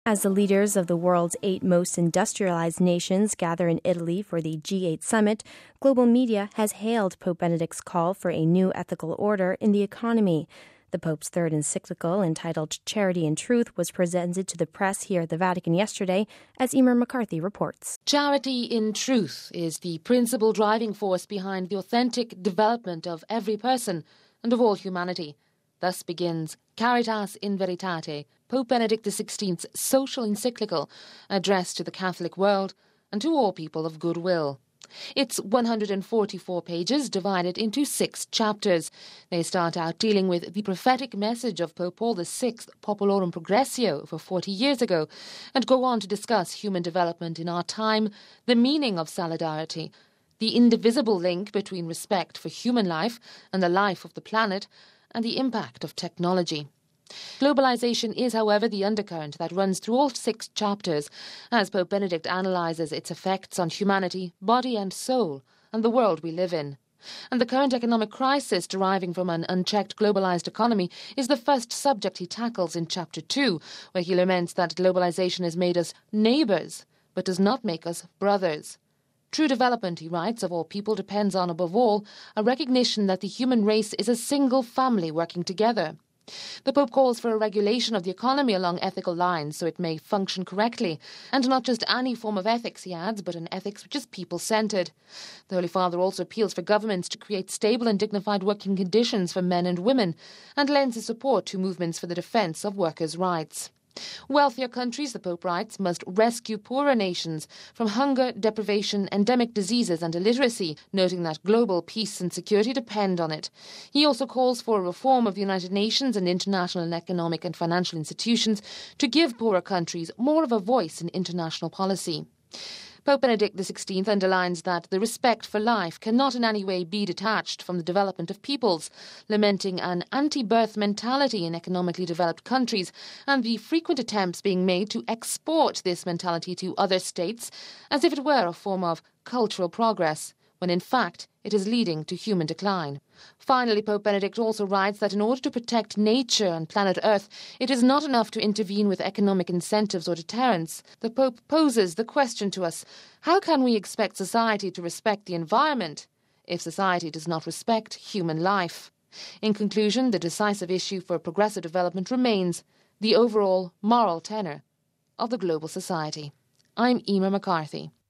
As the leaders of the world's 8 most industrialized nations gather in Italy for the G8 summit, global media has hailed Pope Benedict's call for a new ethical order in the economy. The Pope's third encyclical, entitled Charity and Truth, was presented to the press here at the Vatican yesterday, as Emer McCarthy reports. Charity in truth is the principal driving force behind the authentic development of every person and of all humanity. Thus begins Caritas in Veritate, Pope Benedict XVI's social encyclical addressed to the Catholic world and to all people of goodwill. It's 144 pages divided into 6 chapters. They start out dealing with the prophetic message of Pope Paul VI, Populorum Progressio, over 40 years ago, and go on to discuss human development in our time, the meaning of solidarity, the indivisible link between respect for human life and the life of the planet, and the impact of technology. Globalization is, however, the undercurrent that runs through all 6 chapters as Pope Benedict analyses its effects on humanity, body and soul, and the world we live in. And the current economic crisis deriving from an unchecked globalized economy is the first subject he tackles in Chapter 2, where he laments that globalization has made us neighbours, but does not make us brothers. True development, he writes, of all people depends on, above all, a recognition that the human race is a single family working together. The Pope calls for a regulation of the economy along ethical lines so it may function correctly, and not just any form of ethics, he adds, but an ethics which is people-centred. The Holy Father also appeals for governments to create stable and dignified working conditions for men and women, and lends his support to movements for the defence of workers' rights. Wealthier countries, the Pope writes, must rescue poorer nations from hunger, deprivation, endemic diseases and illiteracy, noting that global peace and security depend on it. He also calls for a reform of the United Nations and international economic and financial institutions to give poorer countries more of a voice in international policy. Pope Benedict XVI underlines that the respect for life cannot in any way be detached from the development of peoples, lamenting an anti-birth mentality in economically developed countries and the frequent attempts being made to export this mentality to other states as if it were a form of cultural progress, when in fact it is leading to human decline. Finally, Pope Benedict also writes that in order to protect nature and planet Earth, it is not enough to intervene with economic incentives or deterrence. The Pope poses the question to us, how can we expect society to respect the environment if society does not respect human life? In conclusion, the decisive issue for progressive development remains the overall moral tenor of the global society. I'm Emer McCarthy.